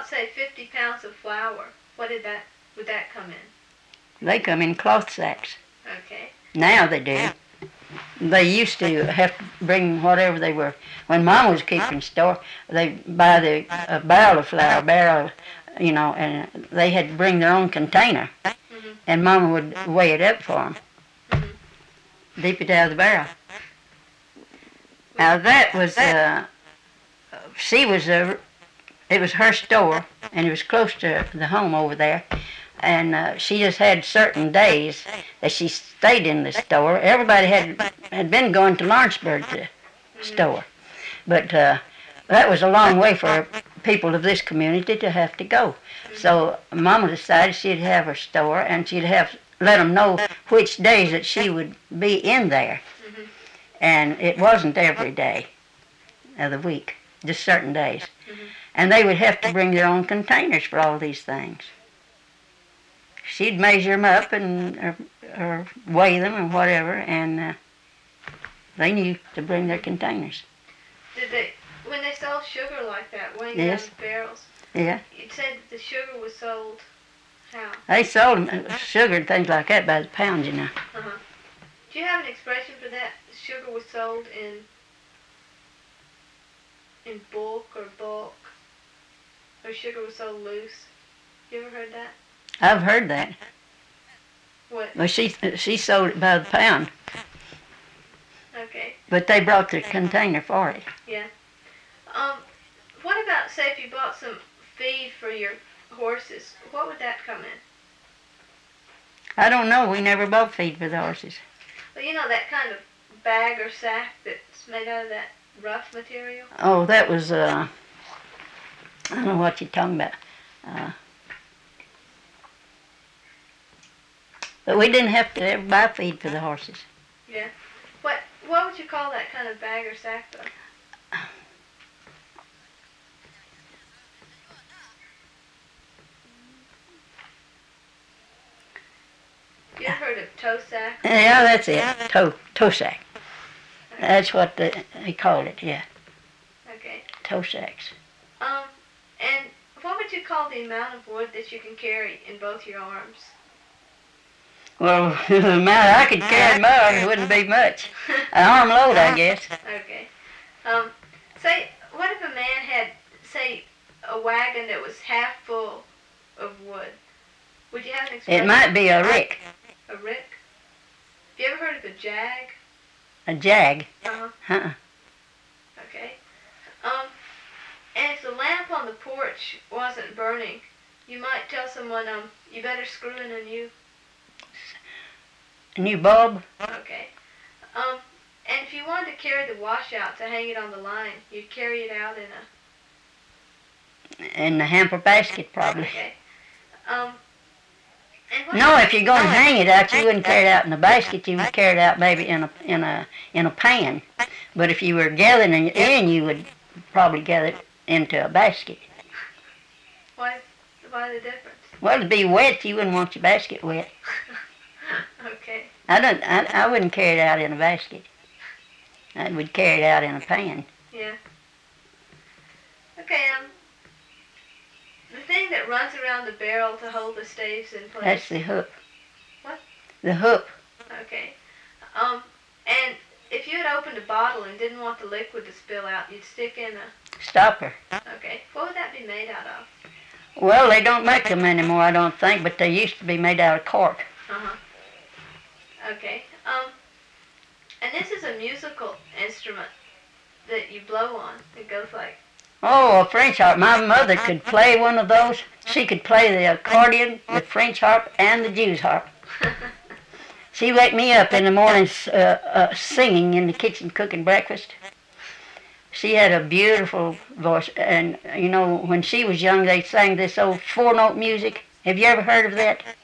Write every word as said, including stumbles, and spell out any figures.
bought, say, fifty pounds of flour, what did that, would that come in? They come in cloth sacks. Okay. Now they do. They used to have to bring whatever they were. When Mom was keeping store, they buy the a barrel of flour, a barrel, you know, and they had to bring their own container, Mm-hmm. and Mama would weigh it up for them, Mm-hmm. dip it out of the barrel. Now that was, uh, she was a, it was her store, and it was close to the home over there. And uh, she just had certain days that she stayed in the store. Everybody had had been going to Lawrenceburg to Mm-hmm. store, but uh, that was a long way for people of this community to have to go. Mm-hmm. So Mama decided she'd have her store, and she'd have let them know which days that she would be in there. Mm-hmm. And it wasn't every day of the week, just certain days. Mm-hmm. And they would have to bring their own containers for all these things. She'd measure them up and or, or weigh them or whatever, and uh, they knew to bring their containers. Did they, when they sold sugar like that, weighing Yes. down the barrels, Yeah, you said the sugar was sold how? they sold them, uh, sugar and things like that by the pound, you know. Uh-huh. Do you have an expression for that? Sugar was sold in in bulk or bulk, or sugar was sold loose. You ever heard that? I've heard that. What? Well, she she sold it by the pound, Okay. but they brought the container for it. Yeah. Um, what about, say, if you bought some feed for your horses, what would that come in? I don't know. We never bought feed for the horses. Well, you know that kind of bag or sack that's made out of that rough material? Oh, that was, uh, I don't know what you're talking about. Uh, but we didn't have to ever buy feed for the horses. Yeah. What What would you call that kind of bag or sack, though? You ever heard of tow sack? Yeah, that's it. Toe, toe sack. That's what the, they called it, yeah. Okay. Toe sacks. Um, and what would you call the amount of wood that you can carry in both your arms? Well, the amount I could carry in my arms wouldn't be much. An arm load, I guess. Okay. Um, say, what if a man had, say, a wagon that was half full of wood? Would you have an expression? It might be a rick, A rick? Have you ever heard of a jag? a jag. Uh-huh. Uh-uh. Okay. Um, and if the lamp on the porch wasn't burning, you might tell someone, um, you better screw in a new. A new bulb. Okay. Um, and if you wanted to carry the washout to hang it on the line, you'd carry it out in a. In the hamper basket, probably. Okay. Um. And what No, if you're going to hang it out, you wouldn't carry it out in a basket. You would carry it out maybe in a in a in a pan. But if you were gathering it in, you would probably gather it into a basket. Why? Why the difference? Well, to be wet, you wouldn't want your basket wet. Okay. I don't. I, I wouldn't carry it out in a basket. I would carry it out in a pan. Yeah. Okay. Um. The thing that runs around the barrel to hold the staves in place. That's the hook. What? The hook. Okay. Um. And if you had opened a bottle and didn't want the liquid to spill out, you'd stick in a. Stopper. Okay. What would that be made out of? Well, they don't make them anymore, I don't think, but they used to be made out of cork. Uh huh. Okay. Um. And this is a musical instrument that you blow on. It goes like. Oh, a French harp. My mother could play one of those. She could play the accordion, the French harp, and the Jew's harp. She wake me up in the mornings uh, uh, singing in the kitchen, cooking breakfast. She had a beautiful voice, and you know, when she was young, they sang this old four-note music. Have you ever heard of that?